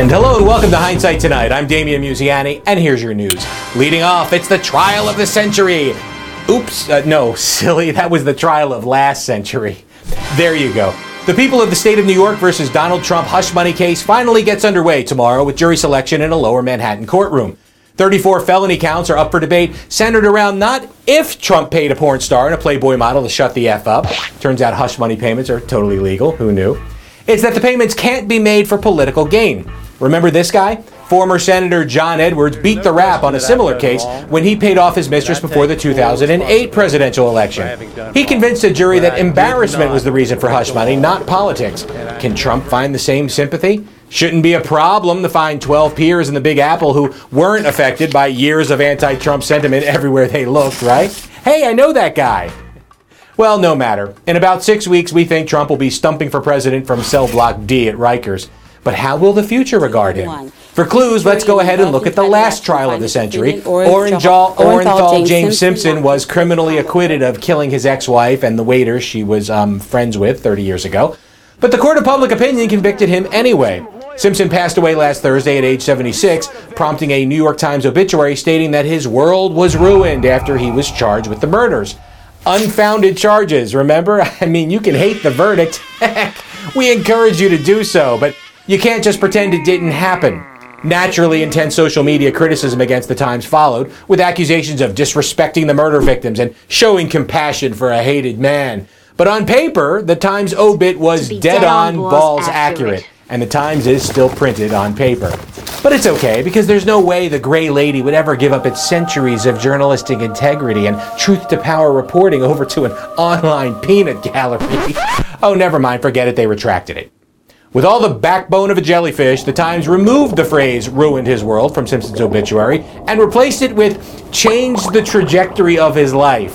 Hello and welcome to Hindsight Tonight. I'm Damian Musiani, and here's your news. Leading off, it's the trial of the century. Oops, no, silly, that was the trial of last century. There you go. The people of the state of New York versus Donald Trump hush money case finally gets underway tomorrow with jury selection in a lower Manhattan courtroom. 34 felony counts are up for debate, centered around not if Trump paid a porn star and a Playboy model to shut the F up. Turns out hush money payments are totally legal. Who knew? It's that the payments can't be made for political gain. Remember this guy? Former Senator John Edwards beat the rap on a similar case when he paid off his mistress before the 2008 presidential election. He convinced a jury that embarrassment was the reason for hush money, not politics. Can Trump find the same sympathy? Shouldn't be a problem to find 12 peers in the Big Apple who weren't affected by years of anti-Trump sentiment everywhere they looked, right? Hey, I know that guy. Well, no matter. In about 6 weeks, we think Trump will be stumping for president from Cell Block D at Rikers. But how will the future regard him? For clues, let's go ahead and look at the last trial of the century. Orenthal James Simpson was criminally acquitted of killing his ex-wife and the waiter she was friends with 30 years ago. But the court of public opinion convicted him anyway. Simpson passed away last Thursday at age 76, prompting a New York Times obituary stating that his world was ruined after he was charged with the murders. Unfounded charges, remember? I mean, you can hate the verdict. Heck, we encourage you to do so, but you can't just pretend it didn't happen. Naturally, intense social media criticism against the Times followed, with accusations of disrespecting the murder victims and showing compassion for a hated man. But on paper, the Times obit was dead-on balls accurate, and the Times is still printed on paper. But it's okay, because there's no way the Gray Lady would ever give up its centuries of journalistic integrity and truth-to-power reporting over to an online peanut gallery. Oh, never mind, forget it, they retracted it. With all the backbone of a jellyfish, the Times removed the phrase "ruined his world" from Simpson's obituary and replaced it with "changed the trajectory of his life."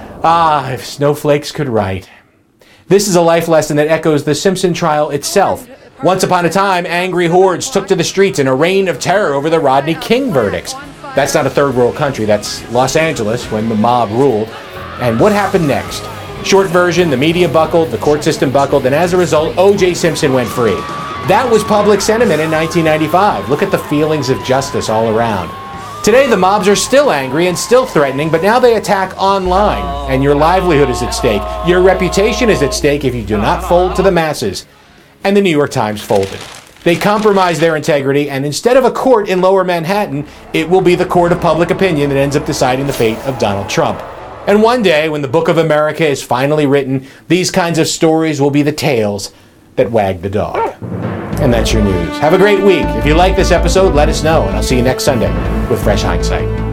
Ah, if snowflakes could write. This is a life lesson that echoes the Simpson trial itself. Once upon a time, angry hordes took to the streets in a reign of terror over the Rodney King verdicts. That's not a third world country, that's Los Angeles when the mob ruled. And what happened next? Short version, the media buckled, the court system buckled, and as a result, O.J. Simpson went free. That was public sentiment in 1995. Look at the feelings of justice all around. Today, the mobs are still angry and still threatening, but now they attack online, and your livelihood is at stake. Your reputation is at stake if you do not fold to the masses. And the New York Times folded. They compromised their integrity, and instead of a court in lower Manhattan, it will be the court of public opinion that ends up deciding the fate of Donald Trump. And one day, when the book of America is finally written, these kinds of stories will be the tales that wag the dog. And that's your news. Have a great week. If you like this episode, let us know, and I'll see you next Sunday with Fresh Hindsight.